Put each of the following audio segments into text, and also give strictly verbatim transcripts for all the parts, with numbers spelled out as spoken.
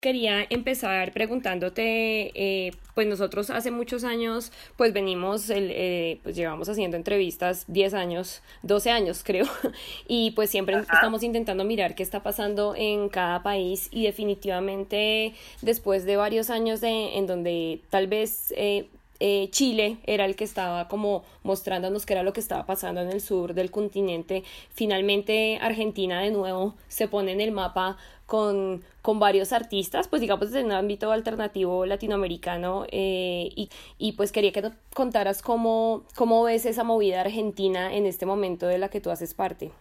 Quería empezar preguntándote, eh, pues nosotros hace muchos años, pues venimos, el, eh, pues llevamos haciendo entrevistas diez años, doce años creo, y pues siempre Ajá. estamos intentando mirar qué está pasando en cada país y definitivamente después de varios años de, en donde tal vez eh, eh, Chile era el que estaba como mostrándonos qué era lo que estaba pasando en el sur del continente. Finalmente Argentina de nuevo se pone en el mapa con, con varios artistas, pues digamos desde un ámbito alternativo latinoamericano eh, y, y pues quería que nos contaras cómo, cómo ves esa movida argentina en este momento de la que tú haces parte.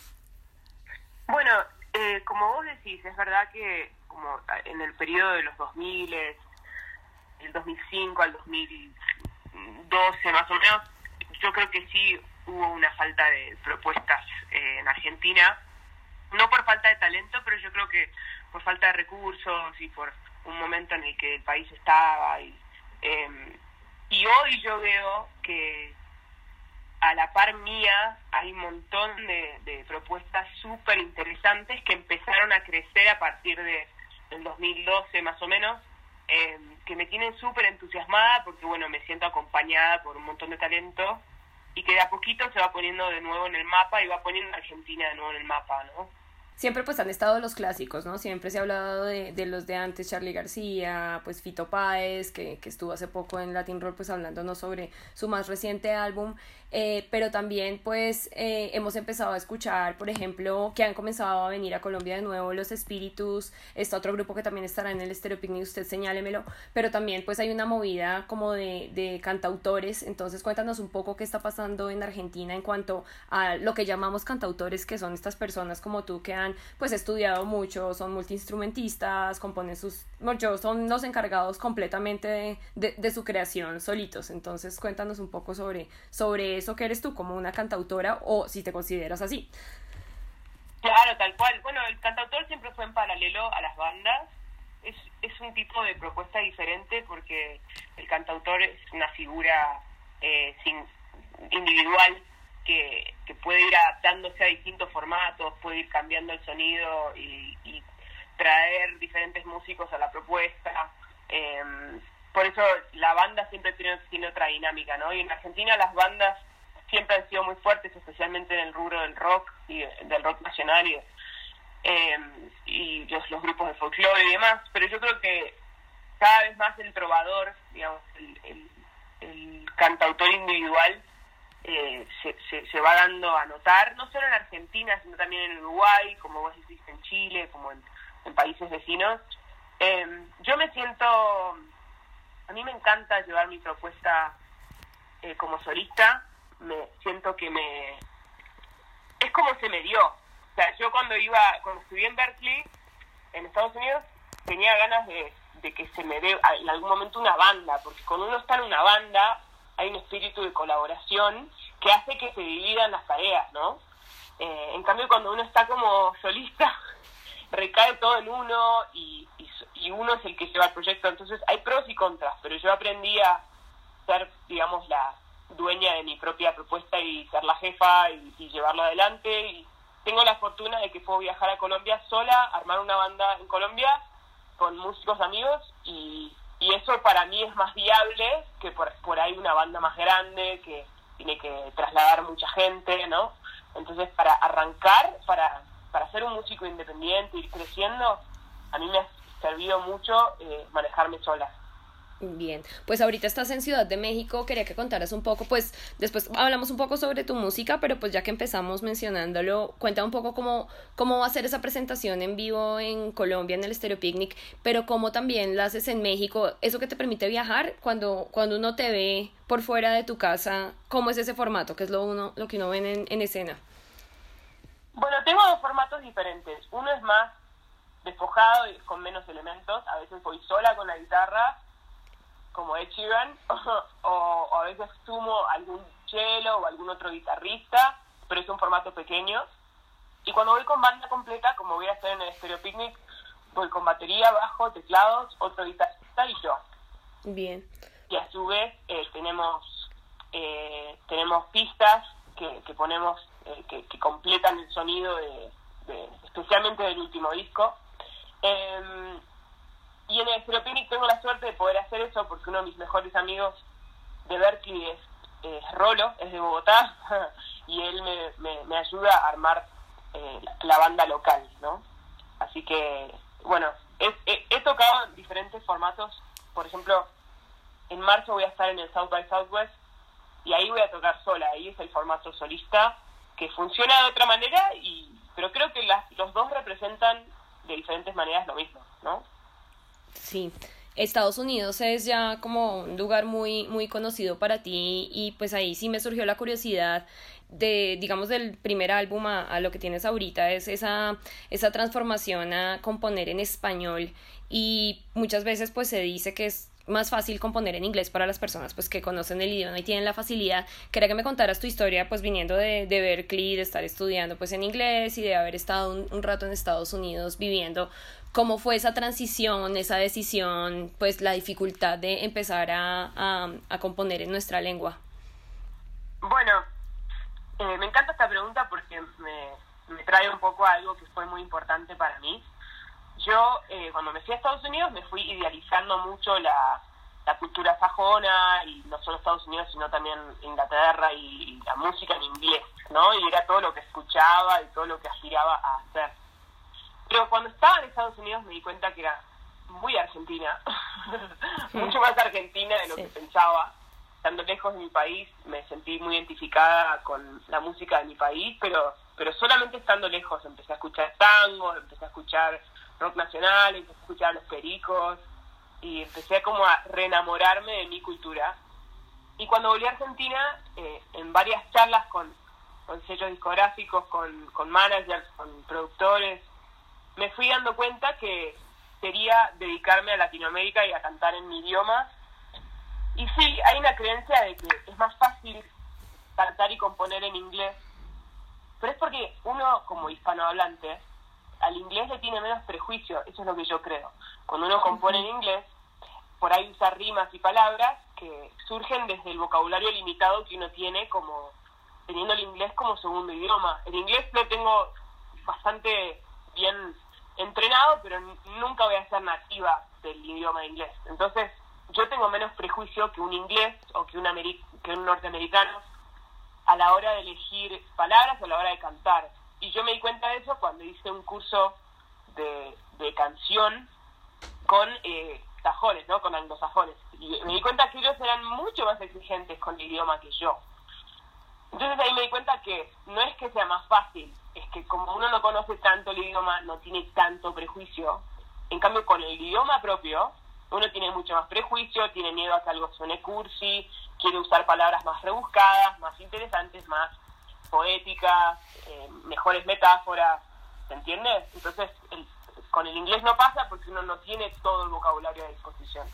Bueno, eh, como vos decís, es verdad que como en el periodo de los dos mil, el dos mil cinco al dos mil doce más o menos, yo creo que sí hubo una falta de propuestas eh, en Argentina, no por falta de talento, pero yo creo que por falta de recursos y por un momento en el que el país estaba. Y, eh, y hoy yo veo que a la par mía hay un montón de, de propuestas súper interesantes que empezaron a crecer a partir de, del dos mil doce más o menos, eh, que me tienen súper entusiasmada porque, bueno, me siento acompañada por un montón de talento y que de a poquito se va poniendo de nuevo en el mapa y va poniendo a Argentina de nuevo en el mapa, ¿no? Siempre pues han estado los clásicos, ¿no? Siempre se ha hablado de, de los de antes, Charly García, pues Fito Páez, que, que estuvo hace poco en Latin Roll pues hablándonos sobre su más reciente álbum, eh, pero también pues eh, hemos empezado a escuchar, por ejemplo, que han comenzado a venir a Colombia de nuevo Los Espíritus, está otro grupo que también estará en el Estéreo Picnic, usted señálemelo, pero también pues hay una movida como de, de cantautores, entonces cuéntanos un poco qué está pasando en Argentina en cuanto a lo que llamamos cantautores, que son estas personas como tú que han pues estudiado mucho, son multiinstrumentistas, componen sus, bueno, son los encargados completamente de, de, de su creación solitos, entonces cuéntanos un poco sobre, sobre eso que eres tú como una cantautora o si te consideras así. Claro, tal cual. Bueno, el cantautor siempre fue en paralelo a las bandas. Es, es un tipo de propuesta diferente porque el cantautor es una figura eh, sin, individual que, que puede ir adaptándose a distintos formatos, puede ir cambiando el sonido y, y traer diferentes músicos a la propuesta. Eh, por eso la banda siempre tiene, tiene otra dinámica, ¿no? Y en Argentina las bandas siempre han sido muy fuertes, especialmente en el rubro del rock y del rock nacional y, eh, y los, los grupos de folclore y demás, pero yo creo que cada vez más el trovador, digamos, el, el, el cantautor individual eh, se, se, se va dando a notar, no solo en Argentina, sino también en Uruguay, como vos decís, en Chile, como en, en países vecinos. Eh, yo me siento, a mí me encanta llevar mi propuesta eh, como solista, me siento que me es como se me dio. O sea, yo cuando iba cuando estudié en Berkeley en Estados Unidos tenía ganas de, de que se me dé en algún momento una banda, porque cuando uno está en una banda hay un espíritu de colaboración que hace que se dividan las tareas, ¿no? Eh, en cambio cuando uno está como solista recae todo en uno y, y, y uno es el que lleva el proyecto, entonces hay pros y contras, pero yo aprendí a ser, digamos, la dueña de mi propia propuesta y ser la jefa y, y llevarlo adelante. Y tengo la fortuna de que puedo viajar a Colombia sola, armar una banda en Colombia con músicos amigos y, y eso para mí es más viable que por, por ahí una banda más grande que tiene que trasladar mucha gente, ¿no? Entonces para arrancar, para, para ser un músico independiente y ir creciendo, a mí me ha servido mucho eh, manejarme sola. Bien, pues ahorita estás en Ciudad de México, quería que contaras un poco, pues después hablamos un poco sobre tu música, pero pues ya que empezamos mencionándolo, cuenta un poco cómo, cómo va a ser esa presentación en vivo en Colombia en el Estéreo Picnic, pero cómo también la haces en México, eso que te permite viajar cuando, cuando uno te ve por fuera de tu casa, cómo es ese formato, que es lo, uno, lo que uno ve en, en escena. Bueno, tengo dos formatos diferentes. Uno es más despojado y con menos elementos. A veces voy sola con la guitarra, como Ed Sheeran, o, o a veces sumo algún cello o algún otro guitarrista, pero es un formato pequeño. Y cuando voy con banda completa, como voy a hacer en el Stereo Picnic, voy con batería, bajo, teclados, otro guitarrista y yo. Bien. Y a su vez eh, tenemos eh, tenemos pistas que, que ponemos, eh, que, que completan el sonido, de, de especialmente del último disco. Eh, en Stereo Picnic tengo la suerte de poder hacer eso porque uno de mis mejores amigos de Berkeley es, es Rolo, es de Bogotá, y él me, me, me ayuda a armar eh, la banda local, ¿no? Así que, bueno, he, he, he tocado en diferentes formatos. Por ejemplo, en marzo voy a estar en el South by Southwest y ahí voy a tocar sola. Ahí es el formato solista que funciona de otra manera, y pero creo que las, los dos representan de diferentes maneras lo mismo, ¿no? Sí. Estados Unidos es ya como un lugar muy, muy conocido para ti, y pues ahí sí me surgió la curiosidad de, digamos, del primer álbum a, a lo que tienes ahorita, es esa, esa transformación a componer en español, y muchas veces pues se dice que es más fácil componer en inglés para las personas pues que conocen el idioma y tienen la facilidad. Quería que me contaras tu historia pues viniendo de, de Berkeley, de estar estudiando pues en inglés y de haber estado un, un rato en Estados Unidos viviendo. ¿Cómo fue esa transición, esa decisión, pues la dificultad de empezar a, a, a componer en nuestra lengua? Bueno, eh, me encanta esta pregunta porque me, me trae un poco a algo que fue muy importante para mí. Yo, eh, cuando me fui a Estados Unidos, me fui idealizando mucho la, la cultura sajona, y no solo Estados Unidos, sino también Inglaterra y la música en inglés, ¿no? Y era todo lo que escuchaba y todo lo que aspiraba a hacer. Pero cuando estaba en Estados Unidos me di cuenta que era muy argentina, sí. Mucho más argentina de lo sí. que pensaba. Estando lejos de mi país, me sentí muy identificada con la música de mi país, pero, pero solamente estando lejos empecé a escuchar tango, empecé a escuchar rock nacional, empecé a escuchar a Los Pericos, y empecé como a reenamorarme de mi cultura. Y cuando volví a Argentina, eh, en varias charlas con, con sellos discográficos, con, con managers, con productores, me fui dando cuenta que quería dedicarme a Latinoamérica y a cantar en mi idioma. Y sí, hay una creencia de que es más fácil cantar y componer en inglés, pero es porque uno, como hispanohablante, al inglés le tiene menos prejuicio. Eso es lo que yo creo. Cuando uno compone en inglés, por ahí usa rimas y palabras que surgen desde el vocabulario limitado que uno tiene, como teniendo el inglés como segundo idioma. El inglés lo tengo bastante bien entrenado, pero nunca voy a ser nativa del idioma inglés. Entonces, yo tengo menos prejuicio que un inglés o que un, ameri- que un norteamericano a la hora de elegir palabras o a la hora de cantar. Y yo me di cuenta de eso cuando hice un curso de, de canción con eh, sajones, ¿no? Con anglosajones. Y me di cuenta que ellos eran mucho más exigentes con el idioma que yo. Entonces ahí me di cuenta que no es que sea más fácil, es que como uno no conoce tanto el idioma, no tiene tanto prejuicio. En cambio, con el idioma propio, uno tiene mucho más prejuicio, tiene miedo a que algo suene cursi, quiere usar palabras más rebuscadas, más interesantes, más poéticas, eh, mejores metáforas, ¿se entiende? Entonces, el, con el inglés no pasa porque uno no tiene todo el vocabulario a disposición.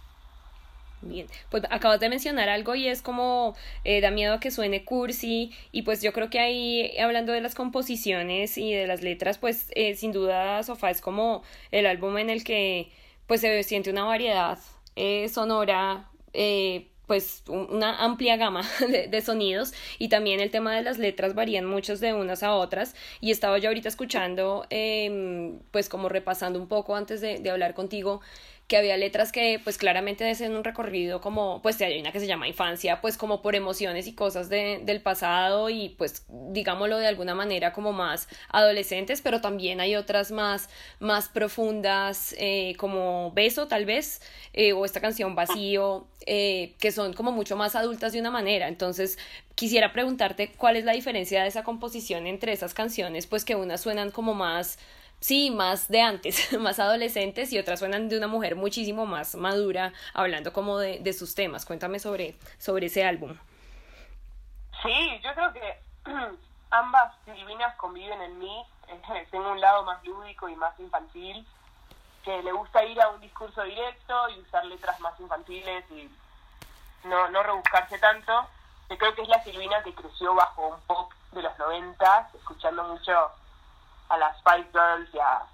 Bien, pues acabas de mencionar algo y es como eh, da miedo a que suene cursi, y pues yo creo que ahí, hablando de las composiciones y de las letras, pues eh, sin duda Sofá es como el álbum en el que pues se siente una variedad eh, sonora, eh, pues una amplia gama de, de sonidos, y también el tema de las letras varían muchos de unas a otras. Y estaba yo ahorita escuchando, eh, pues como repasando un poco antes de, de hablar contigo, que había letras que pues claramente hacen un recorrido como, pues hay una que se llama Infancia, pues como por emociones y cosas de, del pasado, y pues digámoslo de alguna manera como más adolescentes, pero también hay otras más, más profundas, eh, como Beso tal vez, eh, o esta canción Vacío, eh, que son como mucho más adultas de una manera. Entonces quisiera preguntarte cuál es la diferencia de esa composición entre esas canciones, pues que unas suenan como más, sí, más de antes, más adolescentes, y otras suenan de una mujer muchísimo más madura, hablando como de, de sus temas. Cuéntame sobre, sobre ese álbum. Sí, yo creo que ambas Silvinas conviven en mí. Tengo un lado más lúdico y más infantil, que le gusta ir a un discurso directo y usar letras más infantiles y no, no rebuscarse tanto. Yo creo que es la Silvina que creció bajo un pop de los noventas, escuchando mucho a las Spice Girls y a,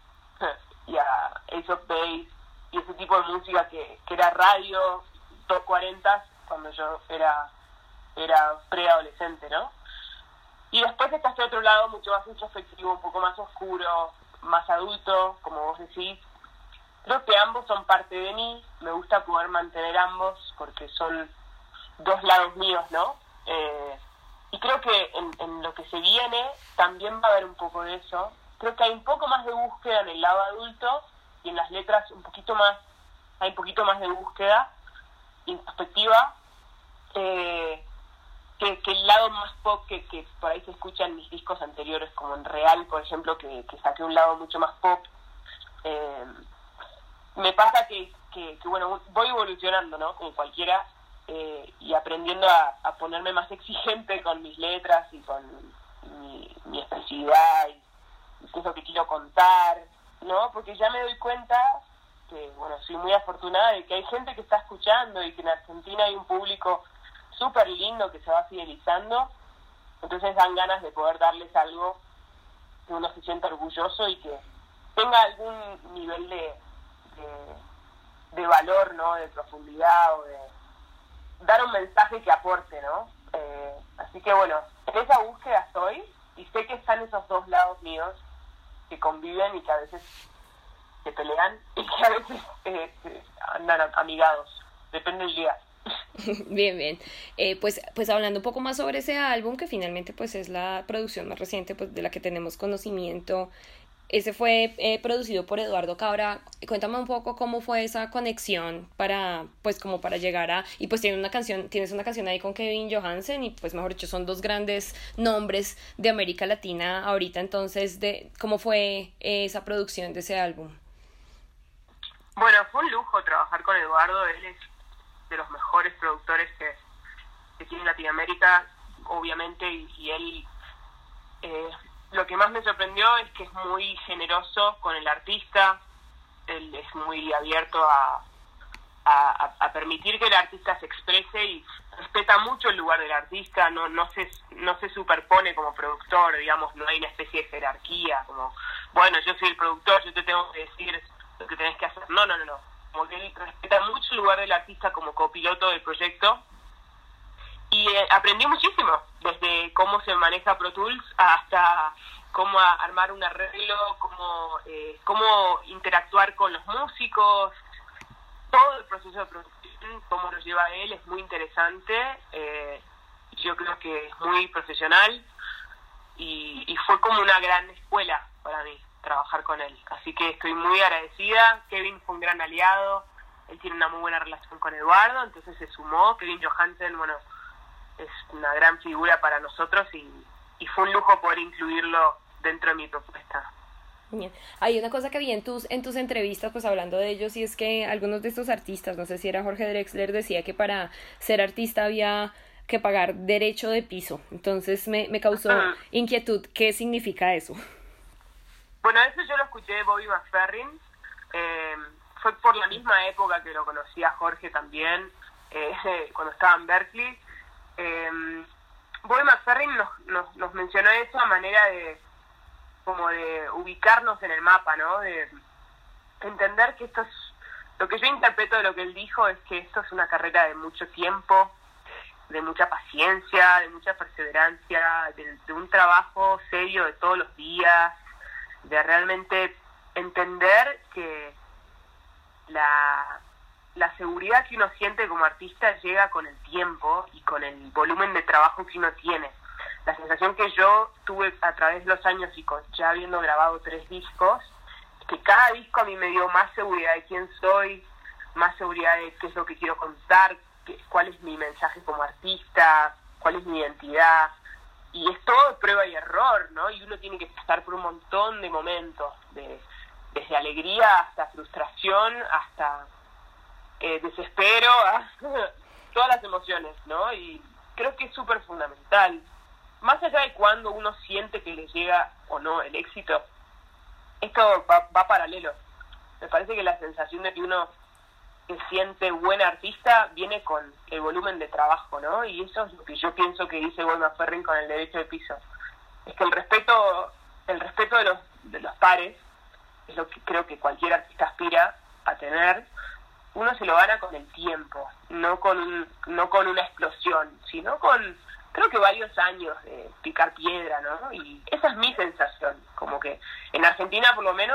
y a Ace of Base y ese tipo de música que, que era radio, top cuarenta, cuando yo era, era preadolescente, ¿no? Y después está este otro lado mucho más introspectivo, un poco más oscuro, más adulto, como vos decís, creo que ambos son parte de mí, me gusta poder mantener ambos porque son dos lados míos, ¿no? Eh, y creo que en, en lo que se viene también va a haber un poco de eso. Creo que hay un poco más de búsqueda en el lado adulto y en las letras un poquito más, hay un poquito más de búsqueda, introspectiva, eh, que, que el lado más pop que, que por ahí se escucha en mis discos anteriores, como en Real, por ejemplo, que, que saqué un lado mucho más pop. Eh, me pasa que, que, que, bueno, voy evolucionando, ¿no? Como cualquiera, eh, y aprendiendo a, a ponerme más exigente con mis letras y con mi, mi expresividad y, y qué es lo que quiero contar, ¿no? Porque ya me doy cuenta que, bueno, soy muy afortunada de que hay gente que está escuchando y que en Argentina hay un público súper lindo que se va fidelizando, entonces dan ganas de poder darles algo que uno se sienta orgulloso y que tenga algún nivel de, de, de valor, ¿no? De profundidad o de dar un mensaje que aporte, ¿no? Eh, así que bueno, en esa búsqueda estoy y sé que están esos dos lados míos que conviven y que a veces se pelean y que a veces eh, andan amigados, depende del día. Bien, bien. Eh, pues, pues hablando un poco más sobre ese álbum, que finalmente pues es la producción más reciente pues de la que tenemos conocimiento. Ese fue eh, producido por Eduardo Cabra. Cuéntame un poco cómo fue esa conexión para, pues como para llegar a, y pues tiene una canción, tienes una canción ahí con Kevin Johansen y pues mejor dicho son dos grandes nombres de América Latina ahorita, entonces de cómo fue eh, esa producción de ese álbum. Bueno, fue un lujo trabajar con Eduardo, él es de los mejores productores que, que tiene Latinoamérica, obviamente, y, y él, eh, lo que más me sorprendió es que es muy generoso con el artista, él es muy abierto a, a, a permitir que el artista se exprese y respeta mucho el lugar del artista, no, no, se, no se superpone como productor, digamos, no hay una especie de jerarquía, como, bueno, yo soy el productor, yo te tengo que decir lo que tenés que hacer, no, no, no, no. Como que él respeta mucho el lugar del artista como copiloto del proyecto y eh, aprendí muchísimo, desde cómo se maneja Pro Tools hasta cómo a, armar un arreglo, cómo, eh, cómo interactuar con los músicos, todo el proceso de producción, cómo lo lleva él, es muy interesante, eh, yo creo que es muy profesional y, y fue como una gran escuela para mí trabajar con él, así que estoy muy agradecida. Kevin fue un gran aliado, él tiene una muy buena relación con Eduardo, entonces se sumó. Kevin Johansen, bueno, es una gran figura para nosotros y, y fue un lujo poder incluirlo dentro de mi propuesta. Bien. Hay una cosa que vi en tus, en tus entrevistas, pues hablando de ellos, y es que algunos de estos artistas, no sé si era Jorge Drexler, decía que para ser artista había que pagar derecho de piso, entonces me, me causó uh-huh. inquietud. ¿Qué significa eso? Bueno, eso yo lo escuché de Bobby McFerrin, eh, fue por la misma época que lo conocí a Jorge también, eh, cuando estaba en Berkeley. Eh, Bobby McFerrin nos, nos, nos mencionó eso a manera de como de ubicarnos en el mapa, ¿no? De entender que esto es, lo que yo interpreto de lo que él dijo es que esto es una carrera de mucho tiempo, de mucha paciencia, de mucha perseverancia, de, de un trabajo serio de todos los días, de realmente entender que la, la seguridad que uno siente como artista llega con el tiempo y con el volumen de trabajo que uno tiene. La sensación que yo tuve a través de los años y con, ya habiendo grabado tres discos, es que cada disco a mí me dio más seguridad de quién soy, más seguridad de qué es lo que quiero contar, qué, cuál es mi mensaje como artista, cuál es mi identidad. Y es todo prueba y error, ¿no? Y uno tiene que pasar por un montón de momentos, de, desde alegría hasta frustración, hasta eh, desespero, hasta todas las emociones, ¿no? Y creo que es súper fundamental. Más allá de cuando uno siente que le llega o no el éxito, esto va, va paralelo. Me parece que la sensación de que uno se siente buen artista viene con el volumen de trabajo, ¿no? Y eso es lo que yo pienso que dice Bobby McFerrin con el derecho de piso. Es que el respeto, el respeto de los, de los pares, es lo que creo que cualquier artista aspira a tener, uno se lo gana con el tiempo, no con un, no con una explosión, sino con, creo que varios años de picar piedra, ¿no? Y esa es mi sensación, como que en Argentina por lo menos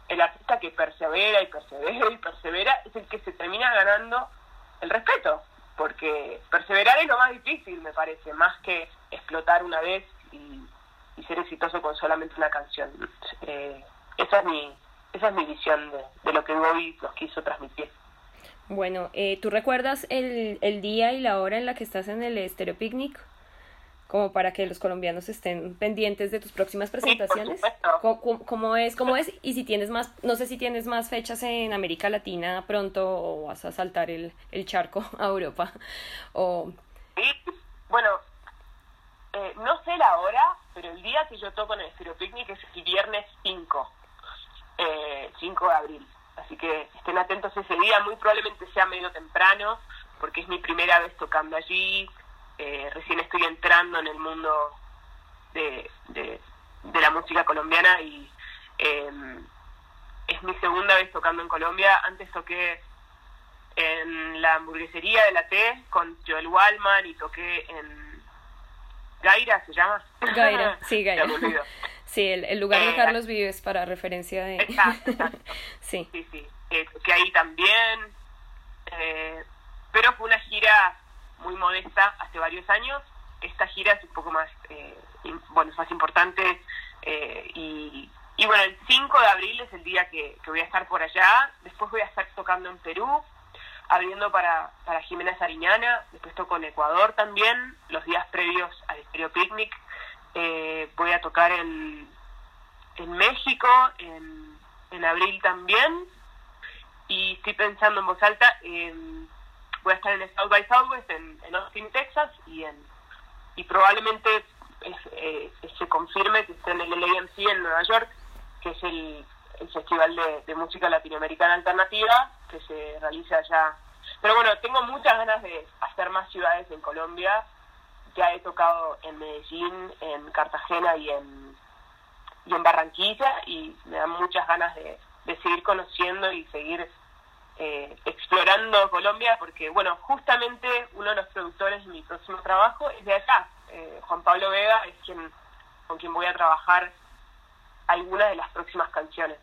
el artista que persevera y persevera y persevera es el que se termina ganando el respeto, porque perseverar es lo más difícil, me parece, más que explotar una vez y, y ser exitoso con solamente una canción. Eh, esa es mi esa es mi visión de, de lo que Bobby nos quiso transmitir. Bueno, eh, ¿tú recuerdas el, el día y la hora en la que estás en el Estéreo Picnic? Como para que los colombianos estén pendientes de tus próximas presentaciones. Sí, por ¿Cómo, cómo, cómo es? ¿Cómo es? Y si tienes más, no sé si tienes más fechas en América Latina pronto o vas a saltar el, el charco a Europa. O... Sí, bueno, eh, no sé la hora, pero el día que yo toco en el Estéreo Picnic es el viernes cinco, eh, cinco de abril. Así que estén atentos ese día, muy probablemente sea medio temprano, porque es mi primera vez tocando allí. Eh, recién estoy entrando en el mundo de, de, de la música colombiana y eh, es mi segunda vez tocando en Colombia. Antes toqué en la hamburguesería de la T con Joel Wallman y toqué en Gaira, ¿se llama? Gaira, sí, Gaira. Ya sí, el, el lugar de eh, Carlos Vives para referencia de... Exacto, exacto. sí. Sí, sí. Eh, toqué ahí también, eh, pero fue una gira muy modesta hace varios años. Esta gira es un poco más, eh, in, bueno, es más importante eh, y, y bueno, el cinco de abril es el día que, que voy a estar por allá. Después voy a estar tocando en Perú, abriendo para, para Jimena Sariñana. Después toco en Ecuador también, los días previos al Estéreo Picnic. Eh, voy a tocar en, en México en, en abril también, y estoy pensando en voz alta en voy a estar en el South by Southwest en, en Austin, Texas, y en y probablemente es, eh, se confirme que esté en el L A M C en Nueva York, que es el, el festival de, de música latinoamericana alternativa que se realiza allá. Pero bueno, tengo muchas ganas de hacer más ciudades en Colombia. Ya he tocado en Medellín, en Cartagena y en y en Barranquilla, y me dan muchas ganas de, de seguir conociendo y seguir Eh, explorando Colombia, porque bueno, justamente uno de los productores de mi próximo trabajo es de acá. eh, Juan Pablo Vega es quien con quien voy a trabajar algunas de las próximas canciones.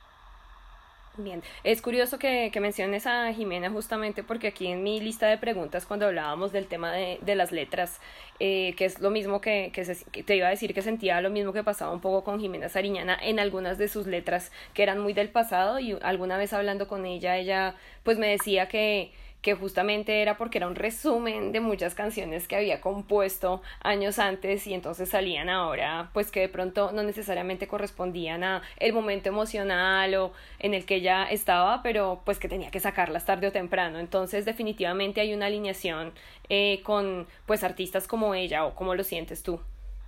Bien, es curioso que, que menciones a Jimena justamente porque aquí en mi lista de preguntas cuando hablábamos del tema de, de las letras, eh, que es lo mismo que, que, se, que te iba a decir que sentía lo mismo que pasaba un poco con Jimena Sariñana en algunas de sus letras que eran muy del pasado, y alguna vez hablando con ella, ella pues me decía que que justamente era porque era un resumen de muchas canciones que había compuesto años antes y entonces salían ahora, pues que de pronto no necesariamente correspondían a el momento emocional o en el que ella estaba, pero pues que tenía que sacarlas tarde o temprano. Entonces definitivamente hay una alineación eh, con pues artistas como ella, o ¿cómo lo sientes tú?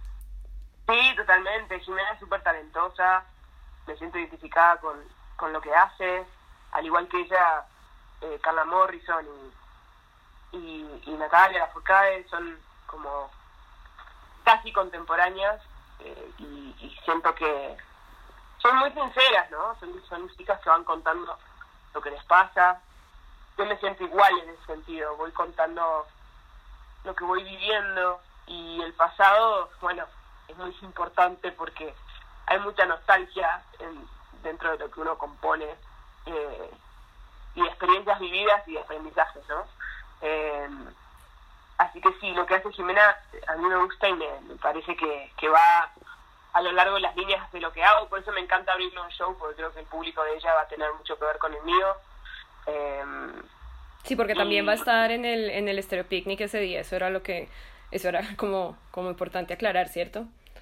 Sí, totalmente. Jimena es súper talentosa, me siento identificada con, con lo que hace, al igual que ella. Eh, Carla Morrison y, y, y Natalia Lafourcade son como casi contemporáneas, eh, y, y siento que son muy sinceras, ¿no? Son, son chicas que van contando lo que les pasa. Yo me siento igual en ese sentido, voy contando lo que voy viviendo, y el pasado, bueno, es muy importante porque hay mucha nostalgia en, dentro de lo que uno compone, eh, y experiencias vividas y aprendizajes, ¿no? Eh, así que sí, lo que hace Jimena a mí me gusta y me, me parece que, que va a lo largo de las líneas de lo que hago. Por eso me encanta abrirle un show, porque creo que el público de ella va a tener mucho que ver con el mío. Eh, sí, porque y... también va a estar en el en el Estéreo Picnic ese día. Eso era lo que eso era como como importante aclarar, ¿cierto?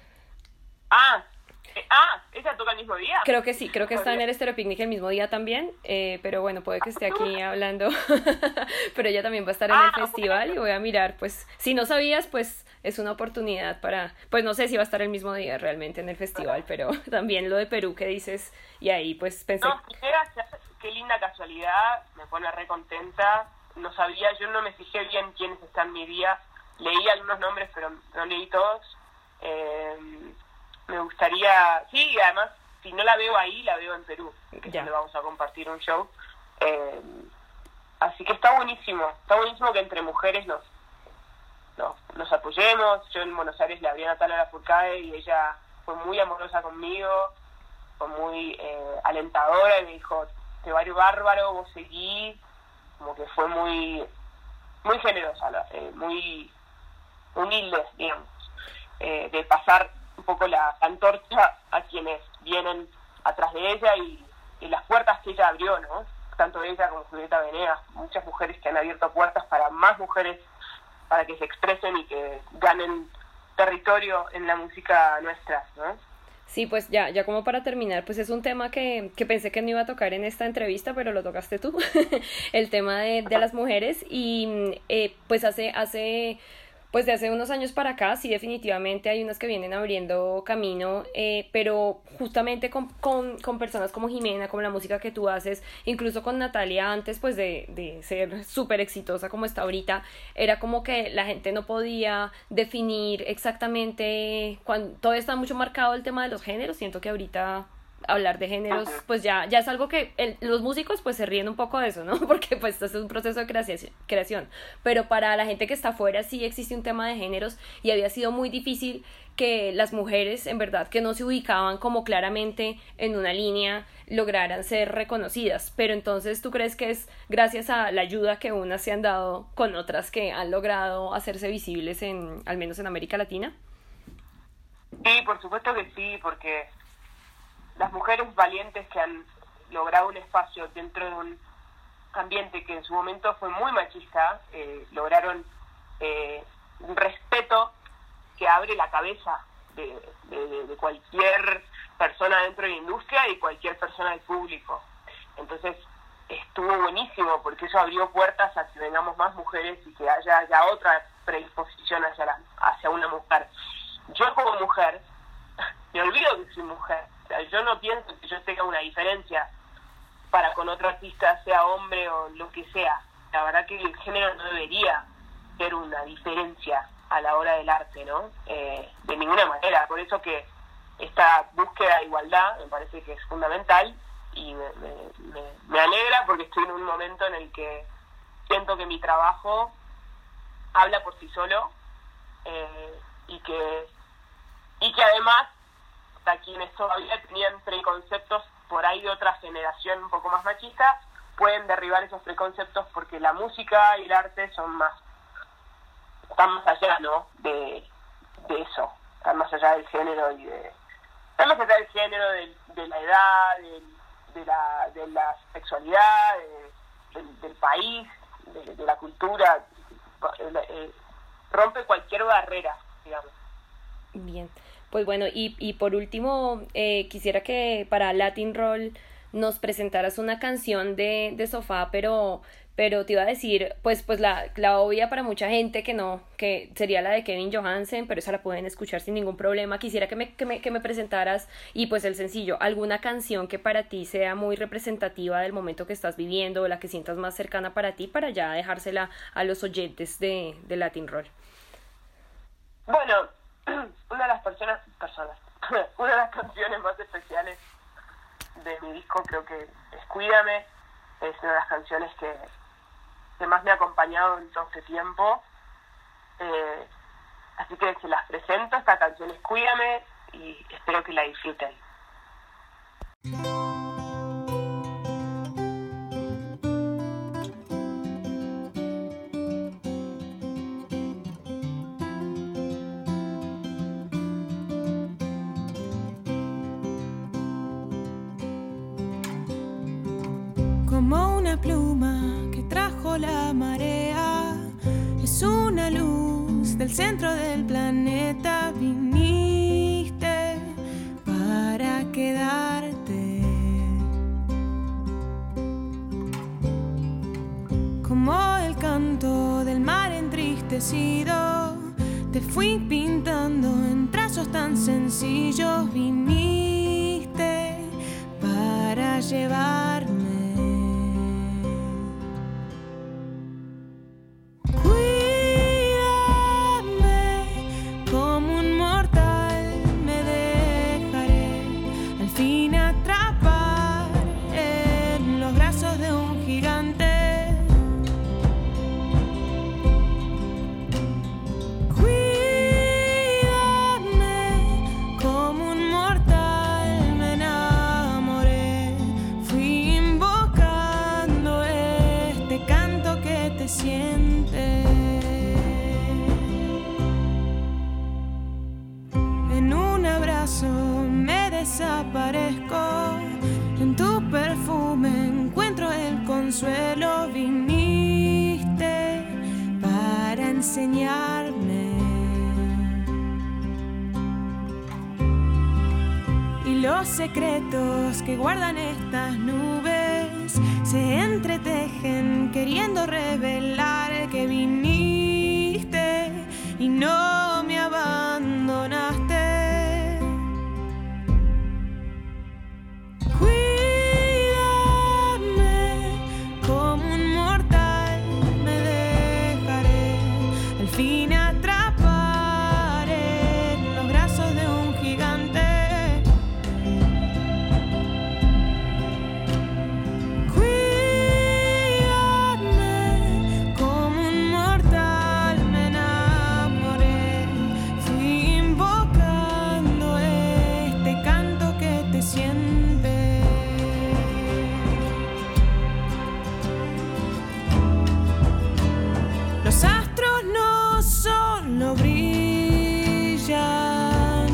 Ah, eh, ah, ¿ella toca el mismo día? Creo que sí, creo que está en el Estéreo Picnic el mismo día también, eh, pero bueno, puede que esté aquí hablando, pero ella también va a estar en el festival y voy a mirar, pues, si no sabías, pues es una oportunidad para, pues no sé si va a estar el mismo día realmente en el festival, pero también lo de Perú que dices, y ahí pues pensé... No, qué linda casualidad, me pone re contenta, no sabía, yo no me fijé bien quiénes están en mi día, leí algunos nombres, pero no leí todos. eh... Me gustaría, sí, y además, si no la veo ahí, la veo en Perú, que ya. Es donde vamos a compartir un show. Eh, así que está buenísimo, está buenísimo que entre mujeres nos nos, nos apoyemos. Yo en Buenos Aires le abrí a Natalia Lafourcade y ella fue muy amorosa conmigo. fue muy eh, alentadora y me dijo, te va a ir bárbaro, vos seguí, como que fue muy muy generosa, eh, muy humilde, digamos, eh, de pasar un poco la antorcha a quienes vienen atrás de ella y, y las puertas que ella abrió, ¿no? Tanto ella como Julieta Venegas, muchas mujeres que han abierto puertas para más mujeres, para que se expresen y que ganen territorio en la música nuestra, ¿no? Sí, pues ya, ya como para terminar, pues es un tema que, que pensé que no iba a tocar en esta entrevista, pero lo tocaste tú, el tema de, de las mujeres, y eh, pues hace, hace, pues de hace unos años para acá, sí definitivamente hay unas que vienen abriendo camino, eh, pero justamente con, con, con personas como Jimena, como la música que tú haces, incluso con Natalia antes pues de, de ser súper exitosa como está ahorita, era como que la gente no podía definir exactamente, cuando todo está mucho marcado el tema de los géneros, siento que ahorita hablar de géneros pues ya, ya es algo que el, los músicos pues se ríen un poco de eso, ¿no? Porque pues esto es un proceso de creación, creación, pero para la gente que está afuera sí existe un tema de géneros y había sido muy difícil que las mujeres en verdad que no se ubicaban como claramente en una línea lograran ser reconocidas, pero entonces ¿tú crees que es gracias a la ayuda que unas se han dado con otras que han logrado hacerse visibles en, al menos en América Latina? Sí, por supuesto que sí, porque las mujeres valientes que han logrado un espacio dentro de un ambiente que en su momento fue muy machista, eh, lograron eh, un respeto que abre la cabeza de, de, de cualquier persona dentro de la industria y cualquier persona del público. Entonces estuvo buenísimo porque eso abrió puertas a que vengamos más mujeres y que haya ya otra predisposición hacia, la, hacia una mujer. Yo como mujer, me olvido que soy mujer. O sea, yo no pienso que yo tenga una diferencia para con otro artista, sea hombre o lo que sea. La verdad que el género no debería ser una diferencia a la hora del arte, ¿no? Eh, de ninguna manera. Por eso que esta búsqueda de igualdad me parece que es fundamental y me, me, me, me alegra porque estoy en un momento en el que siento que mi trabajo habla por sí solo eh, y que y que además a quienes todavía tenían preconceptos por ahí de otra generación un poco más machista, pueden derribar esos preconceptos porque la música y el arte son más, están más allá, ¿no? De, de eso, están más allá del género y de, están más allá del género, de, de la edad, de, de la de la sexualidad, de, de, del país, de, de la cultura, eh, eh, rompe cualquier barrera, digamos. Bien. Pues bueno, y, y por último, eh, quisiera que para Latin Roll nos presentaras una canción de, de Sofá, pero, pero te iba a decir, pues, pues la, la obvia para mucha gente que no, que sería la de Kevin Johansen, pero esa la pueden escuchar sin ningún problema. Quisiera que me, que me, que me presentaras, y pues el sencillo, alguna canción que para ti sea muy representativa del momento que estás viviendo, o la que sientas más cercana para ti, para ya dejársela a los oyentes de, de Latin Roll. Bueno, una de las personas, personas, una de las canciones más especiales de mi disco creo que es Cuídame, es una de las canciones que, que más me ha acompañado en todo este tiempo, eh, así que se las presento, esta canción es Cuídame y espero que la disfruten. Como una pluma que trajo la marea, es una luz del centro del planeta. Viniste para quedarte. Como el canto del mar entristecido, te fui pintando en trazos tan sencillos. Viniste para llevarme. Cuídame como un mortal me enamoré. se siente. En un abrazo me desaparezco, en tu perfume encuentro el consuelo. Viniste para enseñarme, y los secretos que guardan estas nubes se entretejen queriendo revelar que viniste y no me abandonaste. Fin atrapar en los brazos de un gigante. Cuídame, como un mortal me enamoré. Fui invocando este canto que te siente. Los astros no solo brillan,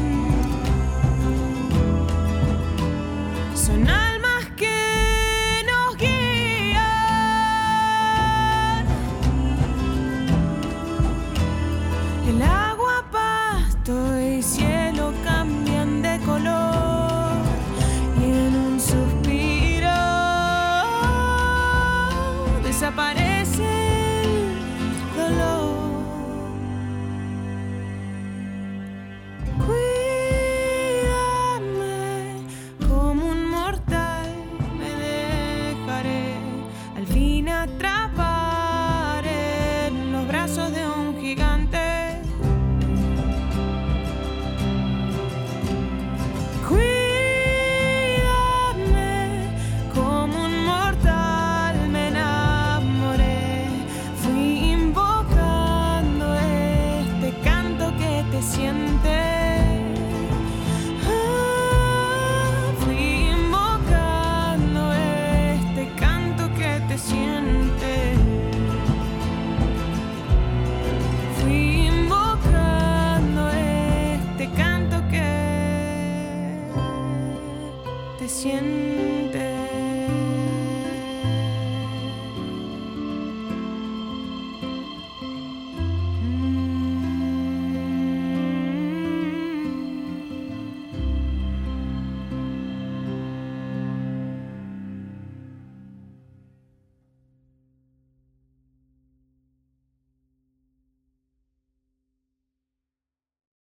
son almas que nos guían. El agua, pasto y cielo cambian de color, y en un suspiro desaparecen